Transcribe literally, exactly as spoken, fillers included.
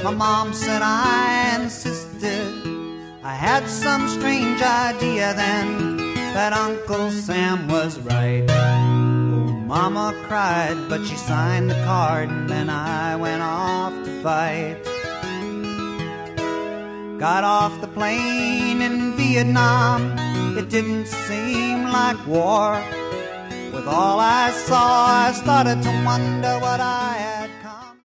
My mom said I insisted. I had some strange idea then that Uncle Sam was right. Oh, Mama cried, but she signed the card, and then I went off to fight. Got off the plane in Vietnam. It didn't seem like war. With all I saw, I started to wonder what I had